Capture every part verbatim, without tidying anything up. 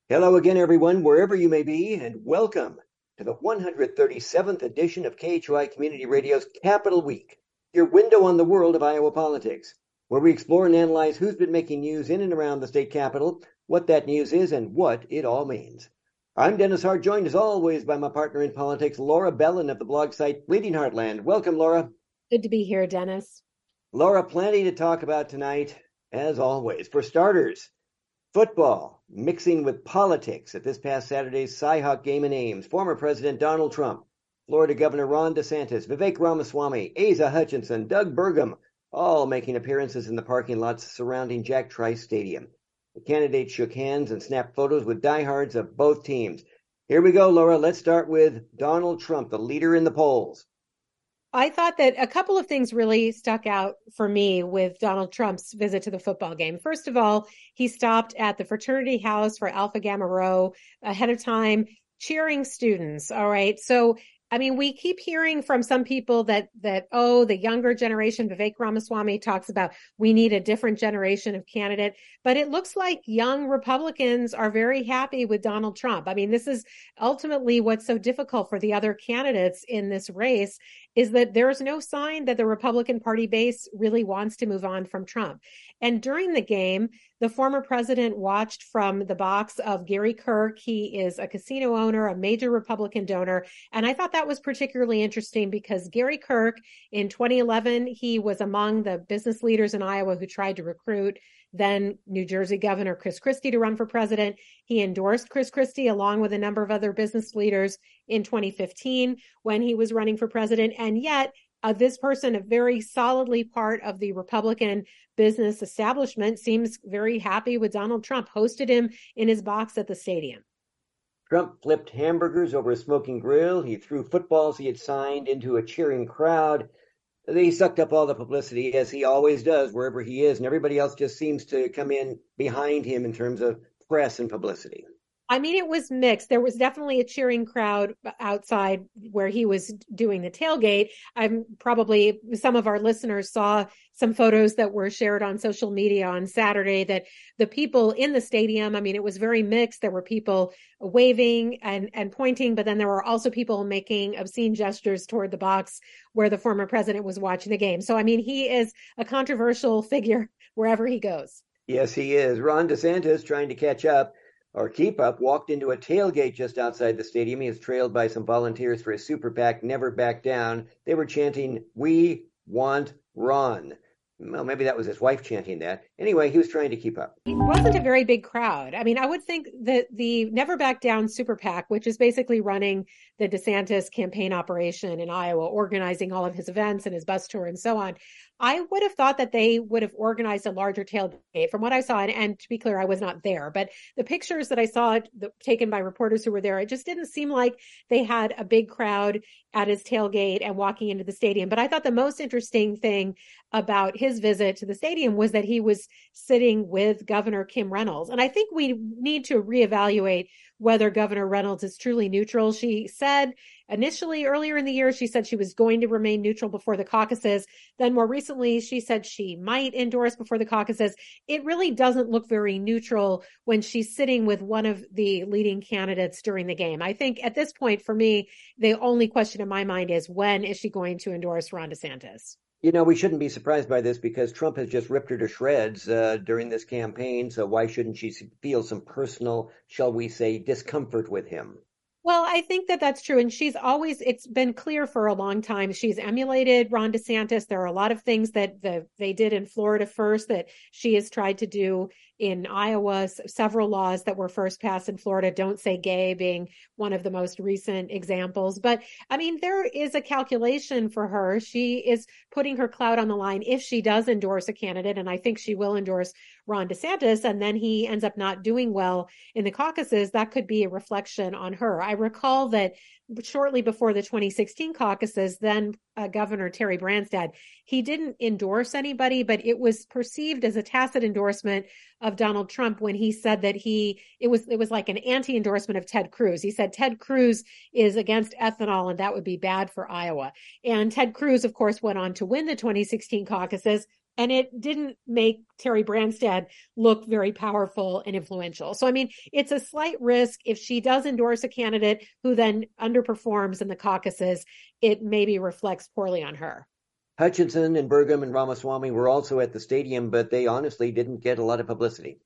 Hello again, everyone, wherever you may be, and welcome to the one hundred thirty-seventh edition of K H O I Community Radio's Capital Week, your window on the world of Iowa politics, where we explore and analyze who's been making news in and around the state capitol, what that news is, and what it all means. I'm Dennis Hart, joined as always by my partner in politics, Laura Bellin of the blog site Bleeding Heartland. Welcome, Laura. Good to be here, Dennis. Laura, plenty to talk about tonight, as always. For starters, football mixing with politics at this past Saturday's Cy-Hawk game in Ames. Former President Donald Trump, Florida Governor Ron DeSantis, Vivek Ramaswamy, Asa Hutchinson, Doug Burgum, all making appearances in the parking lots surrounding Jack Trice Stadium. The candidates shook hands and snapped photos with diehards of both teams. Here we go, Laura. Let's start with Donald Trump, the leader in the polls. I thought that a couple of things really stuck out for me with Donald Trump's visit to the football game. First of all, he stopped at the fraternity house for Alpha Gamma Rho ahead of time, cheering students. All right. So, I mean, we keep hearing from some people that, that, oh, the younger generation, Vivek Ramaswamy talks about we need a different generation of candidate, but it looks like young Republicans are very happy with Donald Trump. I mean, this is ultimately what's so difficult for the other candidates in this race is that there's no sign that the Republican Party base really wants to move on from Trump. And during the game, the former president watched from the box of Gary Kirk. He is a casino owner, a major Republican donor. And I thought that was particularly interesting because Gary Kirk in twenty eleven, he was among the business leaders in Iowa who tried to recruit then New Jersey Governor Chris Christie to run for president. He endorsed Chris Christie along with a number of other business leaders in twenty fifteen when he was running for president. And yet uh, this person, a very solidly part of the Republican business establishment, seems very happy with Donald Trump, hosted him in his box at the stadium. Trump flipped hamburgers over a smoking grill. He threw footballs he had signed into a cheering crowd. He sucked up all the publicity, as he always does, wherever he is, and everybody else just seems to come in behind him in terms of press and publicity. I mean, it was mixed. There was definitely a cheering crowd outside where he was doing the tailgate. I'm probably, some of our listeners saw some photos that were shared on social media on Saturday that the people in the stadium, I mean, it was very mixed. There were people waving and, and pointing, but then there were also people making obscene gestures toward the box where the former president was watching the game. So, I mean, he is a controversial figure wherever he goes. Yes, he is. Ron DeSantis, trying to catch up or keep up, walked into a tailgate just outside the stadium. He was trailed by some volunteers for his super PAC, Never Back Down. They were chanting, "We want Ron." Well, maybe that was his wife chanting that. Anyway, he was trying to keep up. It wasn't a very big crowd. I mean, I would think that the Never Back Down Super PAC, which is basically running the DeSantis campaign operation in Iowa, organizing all of his events and his bus tour and so on, I would have thought that they would have organized a larger tailgate. From what I saw, and, and to be clear, I was not there, but the pictures that I saw the, taken by reporters who were there, it just didn't seem like they had a big crowd at his tailgate and walking into the stadium. But I thought the most interesting thing about his visit to the stadium was that he was sitting with Governor Kim Reynolds. And I think we need to reevaluate whether Governor Reynolds is truly neutral. She said initially earlier in the year, she said she was going to remain neutral before the caucuses. Then more recently, she said she might endorse before the caucuses. It really doesn't look very neutral when she's sitting with one of the leading candidates during the game. I think at this point, for me, the only question in my mind is when is she going to endorse Ron DeSantis? You know, we shouldn't be surprised by this because Trump has just ripped her to shreds uh, during this campaign. So why shouldn't she feel some personal, shall we say, discomfort with him? Well, I think that that's true. And she's always, it's been clear for a long time, she's emulated Ron DeSantis. There are a lot of things that the, they did in Florida first that she has tried to do in Iowa. Several laws that were first passed in Florida, Don't Say Gay being one of the most recent examples. But I mean, there is a calculation for her. She is putting her clout on the line if she does endorse a candidate. And I think she will endorse Ron DeSantis, and then he ends up not doing well in the caucuses. That could be a reflection on her. I recall that shortly before the twenty sixteen caucuses, then uh, Governor Terry Branstad, he didn't endorse anybody, but it was perceived as a tacit endorsement of Donald Trump when he said that he, it was, it was like an anti-endorsement of Ted Cruz. He said Ted Cruz is against ethanol and that would be bad for Iowa. And Ted Cruz, of course, went on to win the twenty sixteen caucuses. And it didn't make Terry Branstad look very powerful and influential. So, I mean, it's a slight risk if she does endorse a candidate who then underperforms in the caucuses, it maybe reflects poorly on her. Hutchinson and Burgum and Ramaswamy were also at the stadium, but they honestly didn't get a lot of publicity.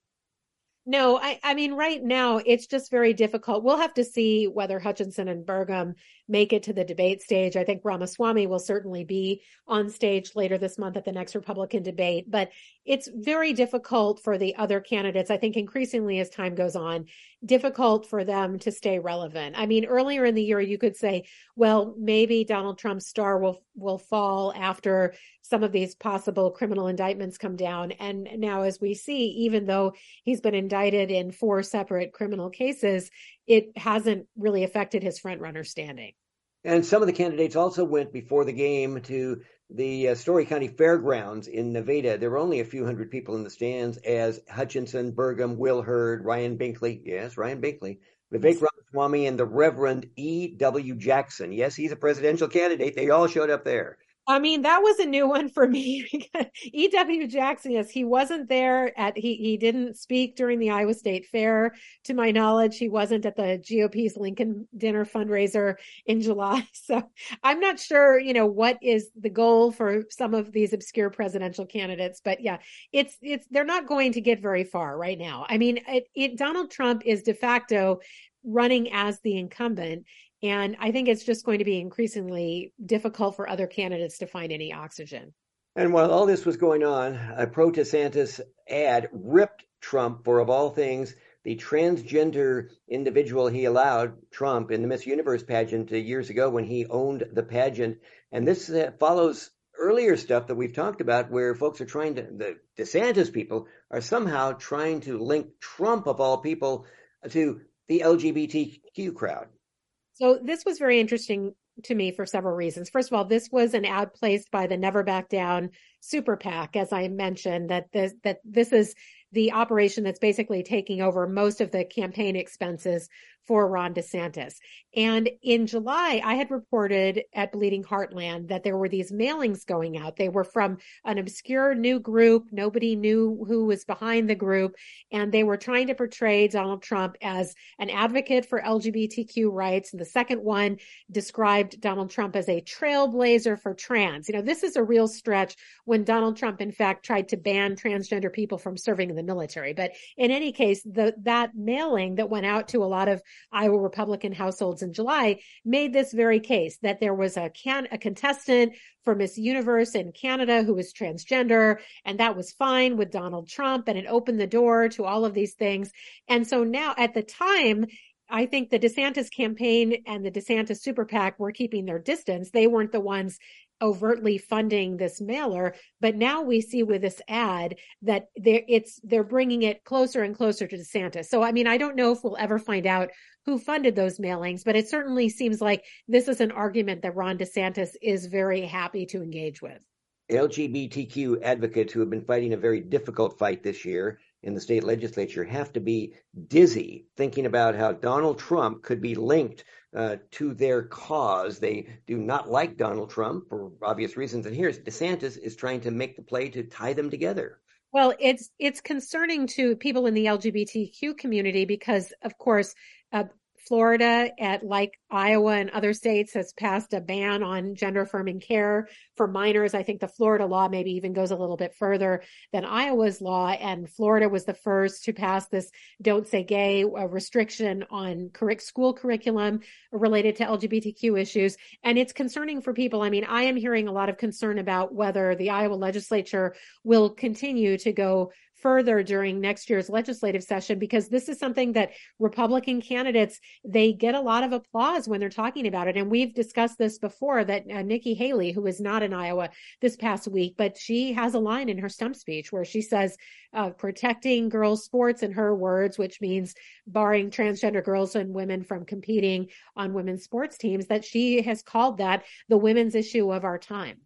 No, I, I mean, right now it's just very difficult. We'll have to see whether Hutchinson and Burgum make it to the debate stage. I think Ramaswamy will certainly be on stage later this month at the next Republican debate, but it's very difficult for the other candidates. I think increasingly as time goes on, difficult for them to stay relevant. I mean, earlier in the year, you could say, well, maybe Donald Trump's star will, will fall after some of these possible criminal indictments come down. And now, as we see, even though he's been indicted in four separate criminal cases, it hasn't really affected his frontrunner standing. And some of the candidates also went before the game to the uh, Story County Fairgrounds in Nevada. There were only a few hundred people in the stands as Hutchinson, Burgum, Will Hurd, Ryan Binkley, yes, Ryan Binkley, Vivek Ramaswamy, and the Reverend E W Jackson. Yes, he's a presidential candidate. They all showed up there. I mean, that was a new one for me. E W Jackson, yes, he wasn't there at, he, he didn't speak during the Iowa State Fair. To my knowledge, he wasn't at the G O P's Lincoln Dinner fundraiser in July. So I'm not sure, you know, what is the goal for some of these obscure presidential candidates, but yeah, it's, it's, they're not going to get very far right now. I mean, it, it, Donald Trump is de facto running as the incumbent. And I think it's just going to be increasingly difficult for other candidates to find any oxygen. And while all this was going on, a pro DeSantis ad ripped Trump for, of all things, the transgender individual he allowed, Trump, in the Miss Universe pageant years ago when he owned the pageant. And this uh, follows earlier stuff that we've talked about where folks are trying to, the DeSantis people are somehow trying to link Trump, of all people, to the L G B T Q crowd. So this was very interesting to me for several reasons. First of all, this was an ad placed by the Never Back Down Super PAC, as I mentioned, that this, that this is the operation that's basically taking over most of the campaign expenses for Ron DeSantis. And in July, I had reported at Bleeding Heartland that there were these mailings going out. They were from an obscure new group. Nobody knew who was behind the group. And they were trying to portray Donald Trump as an advocate for L G B T Q rights. And the second one described Donald Trump as a trailblazer for trans. You know, this is a real stretch when Donald Trump, in fact, tried to ban transgender people from serving in the military. But in any case, the, that mailing that went out to a lot of Iowa Republican households in July made this very case that there was a can a contestant for Miss Universe in Canada who was transgender, and that was fine with Donald Trump, and it opened the door to all of these things. And so now, at the time, I think the DeSantis campaign and the DeSantis Super PAC were keeping their distance. They weren't the ones overtly funding this mailer, but now we see with this ad that they're, it's, they're bringing it closer and closer to DeSantis. So, I mean, I don't know if we'll ever find out who funded those mailings, but it certainly seems like this is an argument that Ron DeSantis is very happy to engage with. L G B T Q advocates who have been fighting a very difficult fight this year in the state legislature have to be dizzy thinking about how Donald Trump could be linked uh, to their cause. They do not like Donald Trump for obvious reasons. And here's DeSantis is trying to make the play to tie them together. Well, it's it's concerning to people in the L G B T Q community because, of course, uh, Florida, at like Iowa and other states, has passed a ban on gender affirming care for minors. I think the Florida law maybe even goes a little bit further than Iowa's law. And Florida was the first to pass this Don't Say Gay uh, restriction on correct school curriculum related to L G B T Q issues. And it's concerning for people. I mean, I am hearing a lot of concern about whether the Iowa legislature will continue to go further during next year's legislative session, because this is something that Republican candidates, they get a lot of applause when they're talking about it. And we've discussed this before, that uh, Nikki Haley, who is not in Iowa this past week, but she has a line in her stump speech where she says, uh, protecting girls' sports, in her words, which means barring transgender girls and women from competing on women's sports teams, that she has called that the women's issue of our time.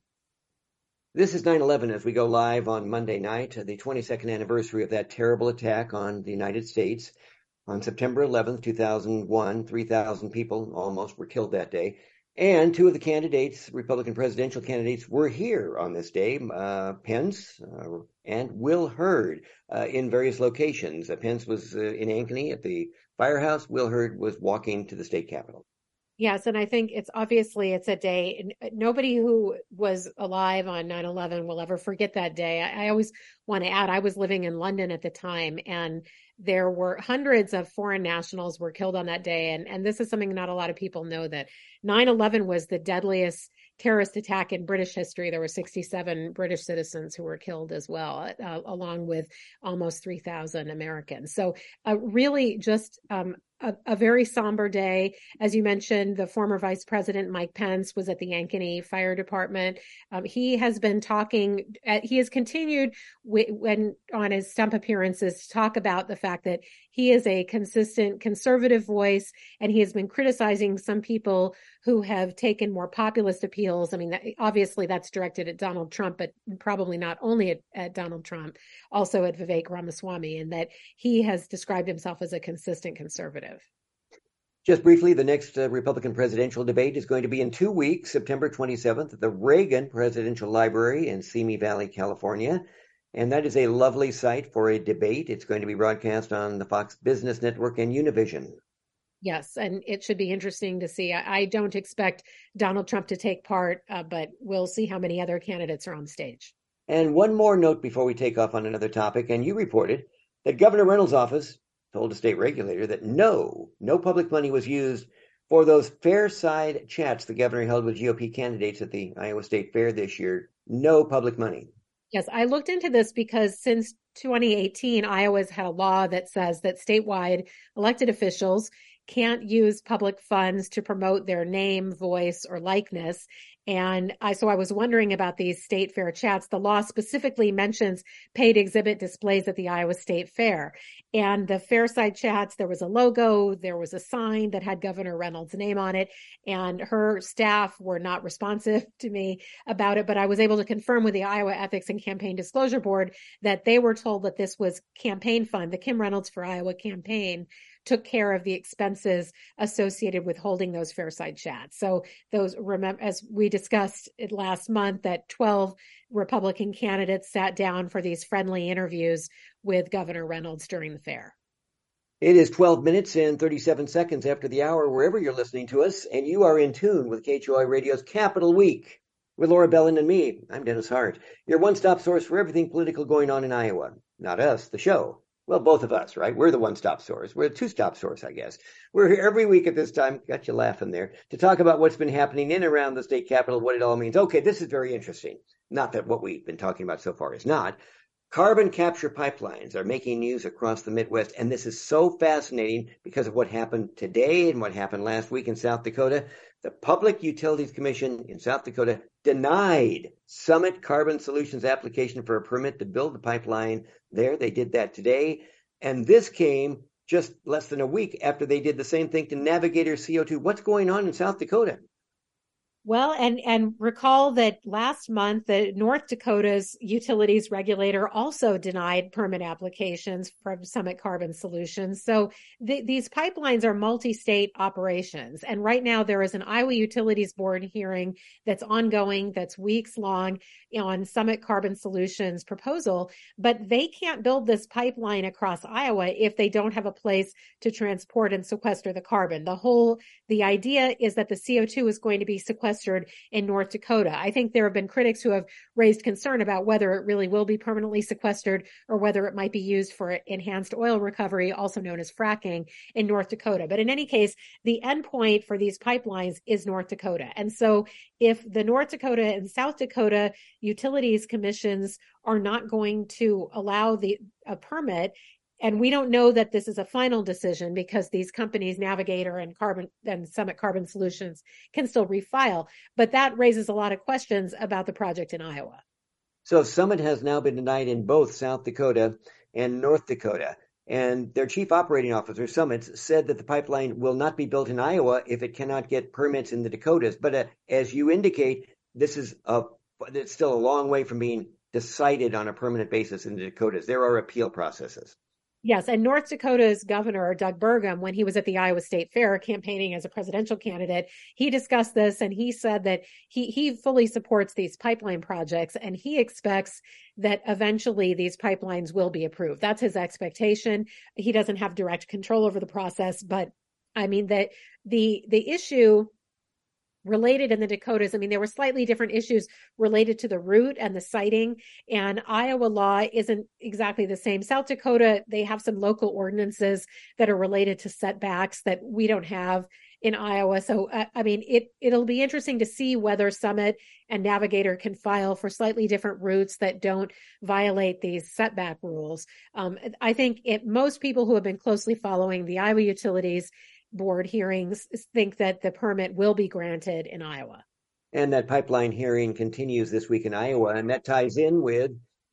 This is nine eleven as we go live on Monday night, the twenty-second anniversary of that terrible attack on the United States. On September eleventh, two thousand one, three thousand people almost were killed that day. And two of the candidates, Republican presidential candidates, were here on this day, uh, Pence uh, and Will Hurd, uh, in various locations. Uh, Pence was uh, in Ankeny at the firehouse. Will Hurd was walking to the state capitol. Yes, and I think it's obviously it's a day nobody who was alive on nine eleven will ever forget that day. I, I always want to add I was living in London at the time, and there were hundreds of foreign nationals were killed on that day, and and this is something not a lot of people know, that nine eleven was the deadliest terrorist attack in British history. There were sixty-seven British citizens who were killed as well, uh, along with almost three thousand Americans. So uh, really just um, a, a very somber day. As you mentioned, the former Vice President Mike Pence was at the Ankeny Fire Department. Um, he has been talking, uh, he has continued w- when on his stump appearances to talk about the fact that he is a consistent conservative voice, and he has been criticizing some people who have taken more populist appeals. I mean, that, obviously that's directed at Donald Trump, but probably not only at, at Donald Trump, also at Vivek Ramaswamy, and that he has described himself as a consistent conservative. Just briefly, the next uh, Republican presidential debate is going to be in two weeks, September twenty-seventh, at the Reagan Presidential Library in Simi Valley, California. And that is a lovely site for a debate. It's going to be broadcast on the Fox Business Network and Univision. Yes, and it should be interesting to see. I, I don't expect Donald Trump to take part, uh, but we'll see how many other candidates are on stage. And one more note before we take off on another topic. And you reported that Governor Reynolds' office told a state regulator that no, no public money was used for those fair side chats the governor held with G O P candidates at the Iowa State Fair this year. No public money. Yes, I looked into this because since twenty eighteen, Iowa's had a law that says that statewide elected officials can't use public funds to promote their name, voice, or likeness. And I, so I was wondering about these state fair chats. The law specifically mentions paid exhibit displays at the Iowa State Fair. And the Fairside chats, there was a logo, there was a sign that had Governor Reynolds' name on it, and her staff were not responsive to me about it. But I was able to confirm with the Iowa Ethics and Campaign Disclosure Board that they were told that this was campaign fund. The Kim Reynolds for Iowa campaign took care of the expenses associated with holding those Fairside chats. So those, remember, as we discussed it last month, that twelve Republican candidates sat down for these friendly interviews with Governor Reynolds during the fair. It is twelve minutes and thirty-seven seconds after the hour, wherever you're listening to us, and you are in tune with K H O I Radio's Capital Week with Laura Bellin and me. I'm Dennis Hart, your one-stop source for everything political going on in Iowa. Not us, the show. Well, both of us, right? We're the one-stop source. We're a two-stop source, I guess. We're here every week at this time, got you laughing there, to talk about what's been happening in and around the state capitol, what it all means. Okay, this is very interesting. Not that what we've been talking about so far is not. Carbon capture pipelines are making news across the Midwest, and this is so fascinating because of what happened today and what happened last week in South Dakota. The Public Utilities Commission in South Dakota denied Summit Carbon Solutions' application for a permit to build the pipeline there. They did that today, and this came just less than a week after they did the same thing to Navigator C O two. What's going on in South Dakota? Well, and and recall that last month, the North Dakota's utilities regulator also denied permit applications from Summit Carbon Solutions. So the, these pipelines are multi-state operations. And right now there is an Iowa Utilities Board hearing that's ongoing, that's weeks long, on Summit Carbon Solutions proposal. But they can't build this pipeline across Iowa if they don't have a place to transport and sequester the carbon. The whole, the idea is that the C O two is going to be sequestered in North Dakota. I think there have been critics who have raised concern about whether it really will be permanently sequestered or whether it might be used for enhanced oil recovery, also known as fracking, in North Dakota. But in any case, the endpoint for these pipelines is North Dakota. And so if the North Dakota and South Dakota utilities commissions are not going to allow the a permit, and we don't know that this is a final decision because these companies, Navigator and Carbon and Summit Carbon Solutions, can still refile. But that raises a lot of questions about the project in Iowa. So Summit has now been denied in both South Dakota and North Dakota. And their chief operating officer, Summit, said that the pipeline will not be built in Iowa if it cannot get permits in the Dakotas. But uh, as you indicate, this is a, it's still a long way from being decided on a permanent basis in the Dakotas. There are appeal processes. Yes, and North Dakota's governor, Doug Burgum, when he was at the Iowa State Fair campaigning as a presidential candidate, he discussed this and he said that he he fully supports these pipeline projects and he expects that eventually these pipelines will be approved. That's his expectation. He doesn't have direct control over the process, but I mean that the the issue related in the Dakotas, I mean, there were slightly different issues related to the route and the siting, and Iowa law isn't exactly the same. South Dakota, they have some local ordinances that are related to setbacks that we don't have in Iowa. So, uh, I mean, it, it'll be interesting to see whether Summit and Navigator can file for slightly different routes that don't violate these setback rules. Um, I think it, most people who have been closely following the Iowa Utilities Board hearings think that the permit will be granted in Iowa. And that pipeline hearing continues this week in Iowa, and that ties in with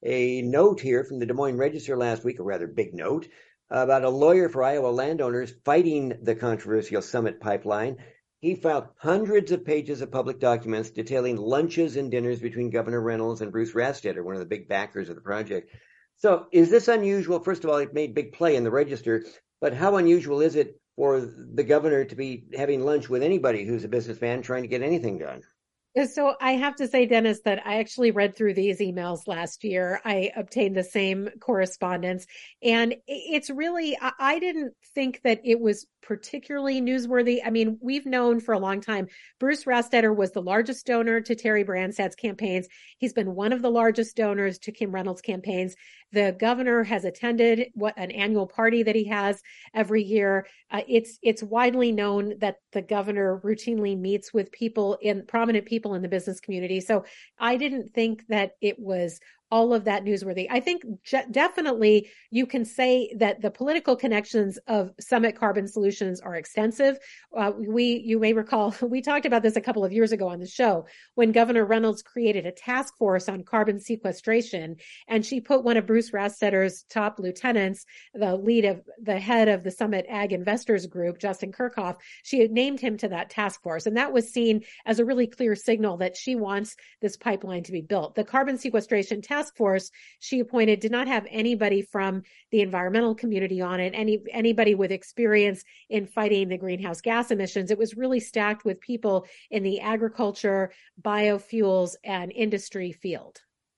a note here from the Des Moines Register last week, a rather big note, about a lawyer for Iowa landowners fighting the controversial Summit pipeline. He filed hundreds of pages of public documents detailing lunches and dinners between Governor Reynolds and Bruce Rastetter, one of the big backers of the project. So is this unusual? First of all, it made big play in the Register, but how unusual is it for the governor to be having lunch with anybody who's a businessman trying to get anything done? So I have to say, Dennis, that I actually read through these emails last year. I obtained the same correspondence, and it's really, I didn't think that it was particularly newsworthy. I mean, we've known for a long time, Bruce Rastetter was the largest donor to Terry Branstad's campaigns. He's been one of the largest donors to Kim Reynolds' campaigns. The governor has attended what an annual party that he has every year. Uh, it's it's widely known that the governor routinely meets with people in prominent people in the business community. So I didn't think that it was all of that newsworthy. I think je- definitely you can say that the political connections of Summit Carbon Solutions are extensive. Uh, we, you may recall, we talked about this a couple of years ago on the show when Governor Reynolds created a task force on carbon sequestration, and she put one of Bruce Rastetter's top lieutenants, the lead of the head of the Summit Ag Investors Group, Justin Kirchhoff. She had named him to that task force, and that was seen as a really clear signal that she wants this pipeline to be built. The carbon sequestration task force she appointed did not have anybody from the environmental community on it, any anybody with experience in fighting the greenhouse gas emissions. It was really stacked with people in the agriculture, biofuels, and industry field.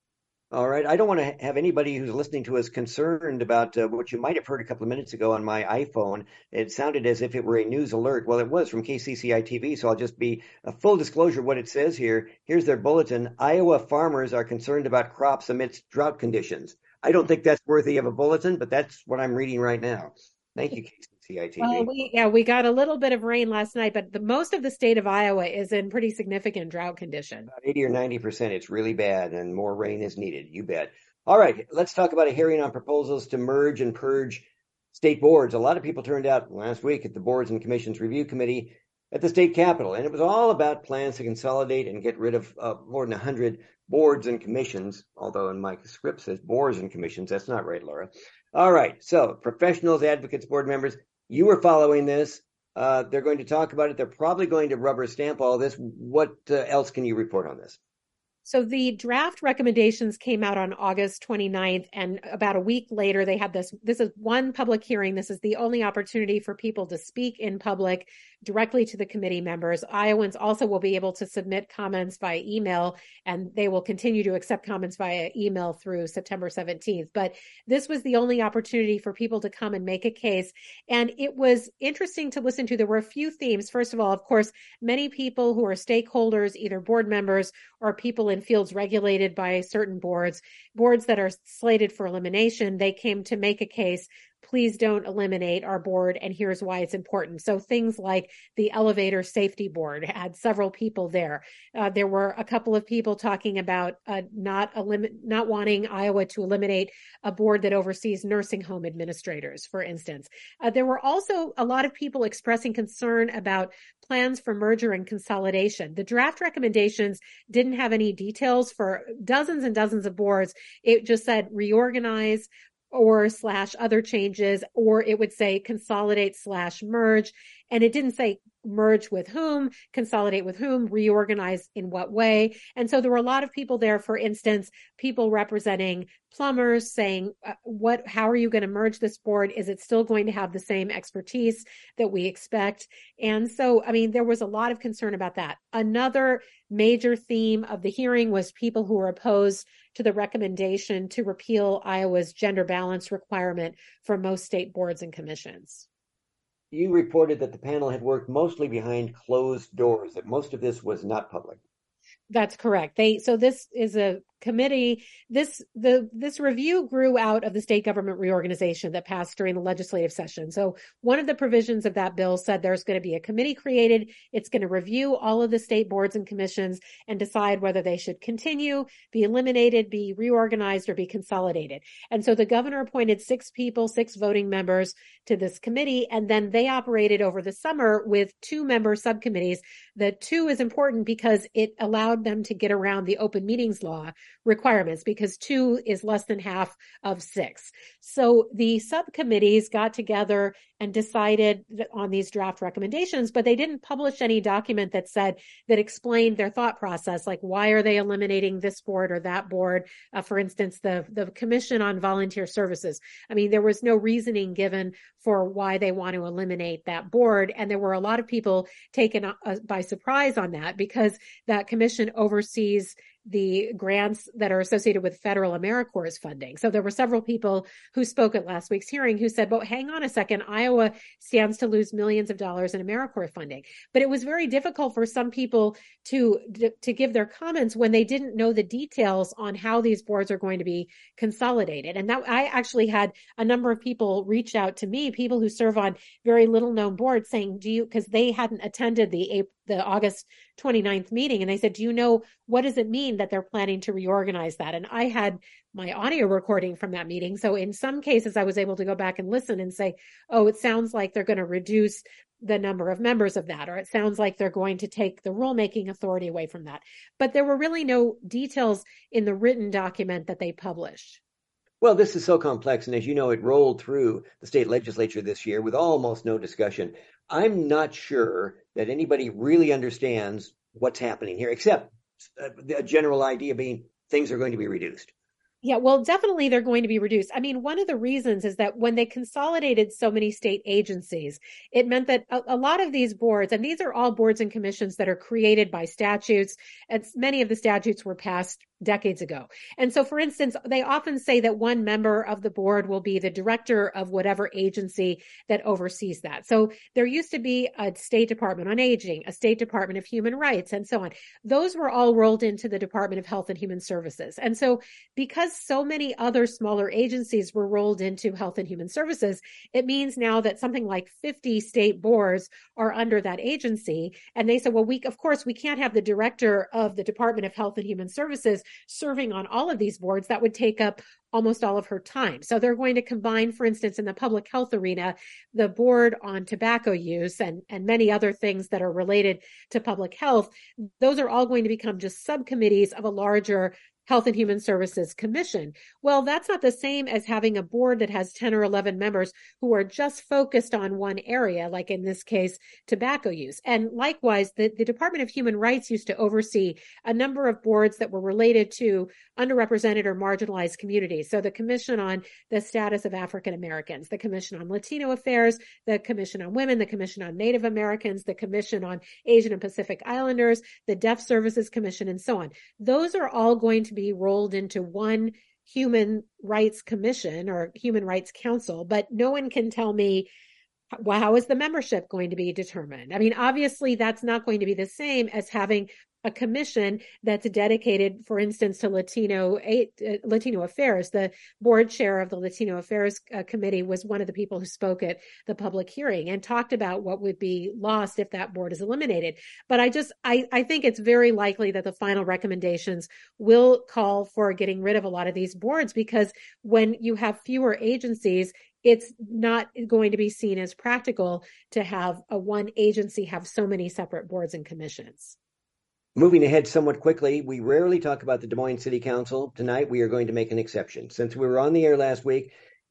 All right. I don't want to have anybody who's listening to us concerned about uh, what you might have heard a couple of minutes ago on my iPhone. It sounded as if it were a news alert. Well, it was from K C C I T V, so I'll just be a full disclosure of what it says here. Here's their bulletin. Iowa farmers are concerned about crops amidst drought conditions. I don't think that's worthy of a bulletin, but that's what I'm reading right now. Thank you, K C C I T V. Well, we, yeah, we got a little bit of rain last night, but the most of the state of Iowa is in pretty significant drought condition. About eighty or ninety percent. It's really bad, and more rain is needed. You bet. All right, let's talk about a hearing on proposals to merge and purge state boards. A lot of people turned out last week at the Boards and Commissions Review Committee at the state capitol, and it was all about plans to consolidate and get rid of uh, more than one hundred boards and commissions, although in my script says boards and commissions. That's not right, Laura. All right, so professionals, advocates, board members, you were following this. Uh, they're going to talk about it. They're probably going to rubber stamp all this. What uh, else can you report on this? So the draft recommendations came out on August twenty-ninth, and about a week later, they had this. This is one public hearing. This is the only opportunity for people to speak in public directly to the committee members. Iowans also will be able to submit comments via email, and they will continue to accept comments via email through September seventeenth. But this was the only opportunity for people to come and make a case. And it was interesting to listen to. There were a few themes. First of all, of course, many people who are stakeholders, either board members or people in fields regulated by certain boards, boards that are slated for elimination, they came to make a case. Please don't eliminate our board, and here's why it's important. So things like the Elevator Safety Board had several people there. Uh, there were a couple of people talking about uh, not elim- not wanting Iowa to eliminate a board that oversees nursing home administrators, for instance. Uh, there were also a lot of people expressing concern about plans for merger and consolidation. The draft recommendations didn't have any details for dozens and dozens of boards. It just said reorganize, or slash other changes, or it would say consolidate slash merge. And it didn't say merge with whom, consolidate with whom, reorganize in what way. And so there were a lot of people there, for instance, people representing plumbers saying, uh, what, how are you going to merge this board? Is it still going to have the same expertise that we expect? And so, I mean, there was a lot of concern about that. Another major theme of the hearing was people who were opposed to the recommendation to repeal Iowa's gender balance requirement for most state boards and commissions. You reported that the panel had worked mostly behind closed doors, that most of this was not public. That's correct. They so this is a committee. This the this review grew out of the state government reorganization that passed during the legislative session. So one of the provisions of that bill said there's going to be a committee created. It's going to review all of the state boards and commissions and decide whether they should continue, be eliminated, be reorganized, or be consolidated. And so the governor appointed six people, six voting members to this committee, and then they operated over the summer with two member subcommittees. The two is important because it allowed them to get around the open meetings law requirements, because two is less than half of six. So the subcommittees got together and decided on these draft recommendations, but they didn't publish any document that said, that explained their thought process, like why are they eliminating this board or that board? Uh, for instance, the, the Commission on Volunteer Services. I mean, there was no reasoning given for why they want to eliminate that board. And there were a lot of people taken uh, by surprise on that, because that commission oversees the grants that are associated with federal AmeriCorps funding. So there were several people who spoke at last week's hearing who said, but hang on a second, Iowa stands to lose millions of dollars in AmeriCorps funding. But it was very difficult for some people to, to give their comments when they didn't know the details on how these boards are going to be consolidated. And that I actually had a number of people reach out to me, people who serve on very little known boards, saying, do you, because they hadn't attended the the August twenty-ninth meeting. And they said, do you know, what does it mean that they're planning to reorganize that? And I had my audio recording from that meeting. So in some cases, I was able to go back and listen and say, oh, it sounds like they're going to reduce the number of members of that, or it sounds like they're going to take the rulemaking authority away from that. But there were really no details in the written document that they published. Well, this is so complex, and as you know, it rolled through the state legislature this year with almost no discussion. I'm not sure that anybody really understands what's happening here, except a general idea being things are going to be reduced. Yeah, well, definitely they're going to be reduced. I mean, one of the reasons is that when they consolidated so many state agencies, it meant that a, a lot of these boards, and these are all boards and commissions that are created by statutes, and many of the statutes were passed decades ago. And so, for instance, they often say that one member of the board will be the director of whatever agency that oversees that. So there used to be a State Department on Aging, a State Department of Human Rights, and so on. Those were all rolled into the Department of Health and Human Services. And so because so many other smaller agencies were rolled into Health and Human Services, it means now that something like fifty state boards are under that agency. And they said, well, we, of course, we can't have the director of the Department of Health and Human Services serving on all of these boards. That would take up almost all of her time. So they're going to combine, for instance, in the public health arena, the board on tobacco use and, and many other things that are related to public health. Those are all going to become just subcommittees of a larger Health and Human Services Commission. Well, that's not the same as having a board that has ten or eleven members who are just focused on one area, like in this case, tobacco use. And likewise, the, the Department of Human Rights used to oversee a number of boards that were related to underrepresented or marginalized communities. So the Commission on the Status of African Americans, the Commission on Latino Affairs, the Commission on Women, the Commission on Native Americans, the Commission on Asian and Pacific Islanders, the Deaf Services Commission, and so on. Those are all going to be rolled into one Human Rights Commission or Human Rights Council, but no one can tell me, well, how is the membership going to be determined? I mean, obviously that's not going to be the same as having a commission that's dedicated, for instance, to Latino uh, Latino affairs. The board chair of the Latino Affairs uh, Committee was one of the people who spoke at the public hearing and talked about what would be lost if that board is eliminated. But I just, I, I think it's very likely that the final recommendations will call for getting rid of a lot of these boards, because when you have fewer agencies, it's not going to be seen as practical to have a one agency have so many separate boards and commissions. Moving ahead somewhat quickly, we rarely talk about the Des Moines City Council. Tonight, we are going to make an exception. Since we were on the air last week,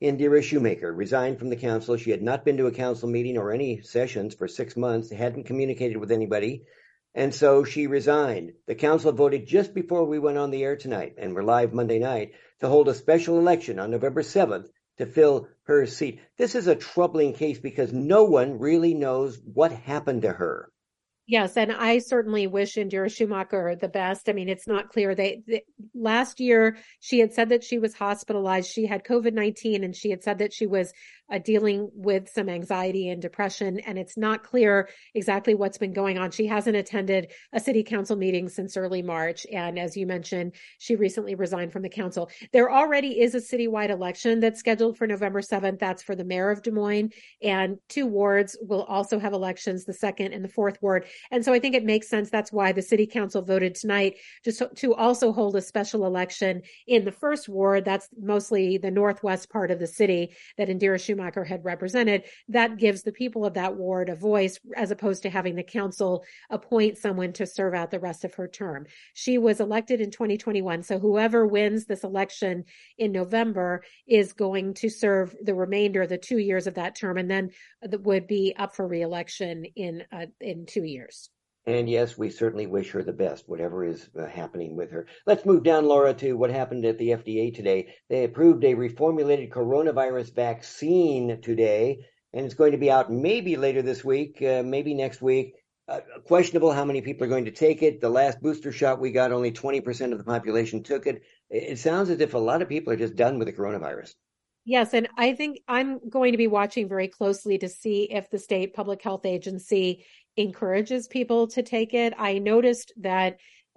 Indira Shoemaker resigned from the council. She had not been to a council meeting or any sessions for six months, hadn't communicated with anybody, and so she resigned. The council voted just before we went on the air tonight, and we're live Monday night, to hold a special election on November seventh to fill her seat. This is a troubling case because no one really knows what happened to her. Yes, and I certainly wish Indira Shoemaker the best. I mean, it's not clear. They, they last year she had said that she was hospitalized. She had COVID nineteen, and she had said that she was uh, dealing with some anxiety and depression. And it's not clear exactly what's been going on. She hasn't attended a city council meeting since early March, and as you mentioned, she recently resigned from the council. There already is a citywide election that's scheduled for November seventh. That's for the mayor of Des Moines, and two wards will also have elections: the second and the fourth ward. And so I think it makes sense. That's why the city council voted tonight just to also hold a special election in the first ward. That's mostly the northwest part of the city that Indira Shoemaker had represented. That gives the people of that ward a voice, as opposed to having the council appoint someone to serve out the rest of her term. She was elected in twenty twenty-one. So whoever wins this election in November is going to serve the remainder of the two years of that term, and then would be up for re-election in uh, in two years. And yes, we certainly wish her the best, whatever is uh, happening with her. Let's move down, Laura, to what happened at the F D A today. They approved a reformulated coronavirus vaccine today, and it's going to be out maybe later this week, uh, maybe next week. Uh, questionable how many people are going to take it. The last booster shot we got, only twenty percent of the population took it. It sounds as if a lot of people are just done with the coronavirus. Yes, and I think I'm going to be watching very closely to see if the state public health agency encourages people to take it. I noticed that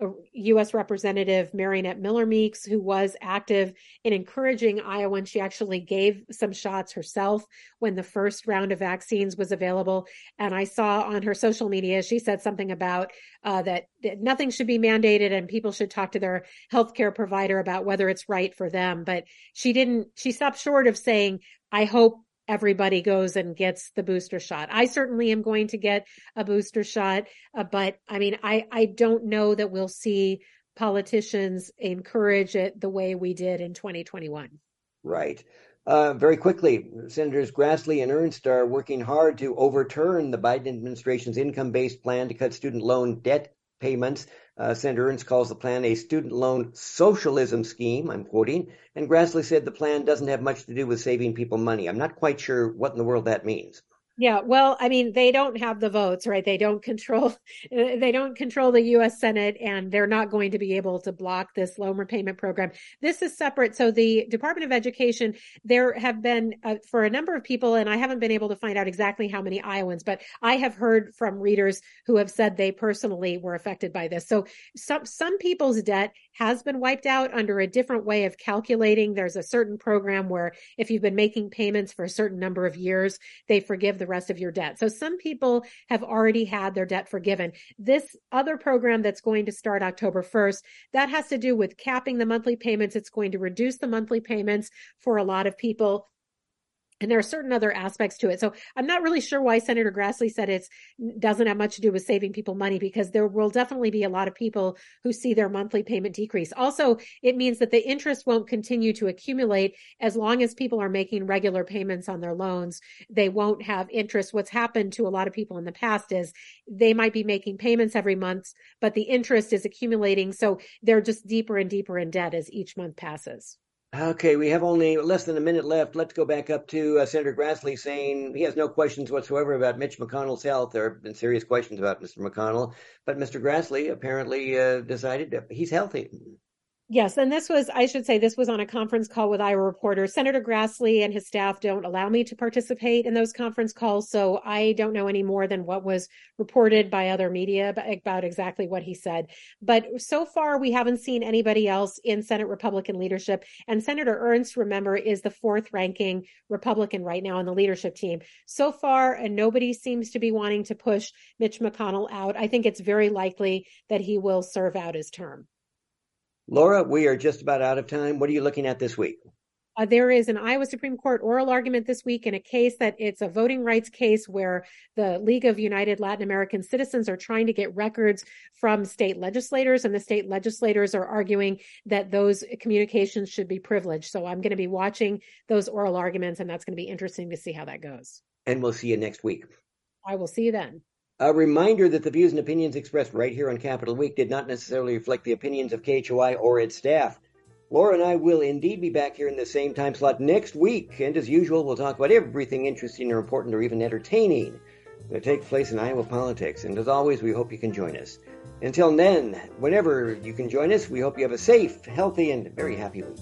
U S Representative Mariannette Miller Meeks, who was active in encouraging Iowans, she actually gave some shots herself when the first round of vaccines was available. And I saw on her social media, she said something about uh, that, that nothing should be mandated and people should talk to their healthcare provider about whether it's right for them. But she didn't, she stopped short of saying, I hope everybody goes and gets the booster shot. I certainly am going to get a booster shot, uh, but I mean, I, I don't know that we'll see politicians encourage it the way we did in twenty twenty-one. Right. Uh, very quickly, Senators Grassley and Ernst are working hard to overturn the Biden administration's income-based plan to cut student loan debt payments. Uh, Senator Ernst calls the plan a student loan socialism scheme, I'm quoting, and Grassley said the plan doesn't have much to do with saving people money. I'm not quite sure what in the world that means. Yeah, well, I mean, they don't have the votes, right? They don't control, they don't control the U S Senate, and they're not going to be able to block this loan repayment program. This is separate. So the Department of Education, there have been uh, for a number of people, and I haven't been able to find out exactly how many Iowans, but I have heard from readers who have said they personally were affected by this. So some, some people's debt has been wiped out under a different way of calculating. There's a certain program where if you've been making payments for a certain number of years, they forgive the rest of your debt. So some people have already had their debt forgiven. This other program that's going to start October first, that has to do with capping the monthly payments. It's going to reduce the monthly payments for a lot of people. And there are certain other aspects to it. So I'm not really sure why Senator Grassley said it doesn't have much to do with saving people money, because there will definitely be a lot of people who see their monthly payment decrease. Also, it means that the interest won't continue to accumulate as long as people are making regular payments on their loans. They won't have interest. What's happened to a lot of people in the past is they might be making payments every month, but the interest is accumulating. So they're just deeper and deeper in debt as each month passes. Okay, we have only less than a minute left. Let's go back up to uh, Senator Grassley saying he has no questions whatsoever about Mitch McConnell's health. There have been serious questions about Mister McConnell, but Mister Grassley apparently uh, decided that he's healthy. Yes, and this was, I should say, this was on a conference call with Iowa reporters. Senator Grassley and his staff don't allow me to participate in those conference calls, so I don't know any more than what was reported by other media about exactly what he said. But so far, we haven't seen anybody else in Senate Republican leadership. And Senator Ernst, remember, is the fourth ranking Republican right now on the leadership team. So far, and nobody seems to be wanting to push Mitch McConnell out. I think it's very likely that he will serve out his term. Laura, we are just about out of time. What are you looking at this week? Uh, there is an Iowa Supreme Court oral argument this week in a case that it's a voting rights case where the League of United Latin American Citizens are trying to get records from state legislators, and the state legislators are arguing that those communications should be privileged. So I'm going to be watching those oral arguments, and that's going to be interesting to see how that goes. And we'll see you next week. I will see you then. A reminder that the views and opinions expressed right here on Capitol Week did not necessarily reflect the opinions of K H O I or its staff. Laura and I will indeed be back here in the same time slot next week, and as usual, we'll talk about everything interesting or important or even entertaining that takes place in Iowa politics. And as always, we hope you can join us. Until then, whenever you can join us, we hope you have a safe, healthy, and very happy week.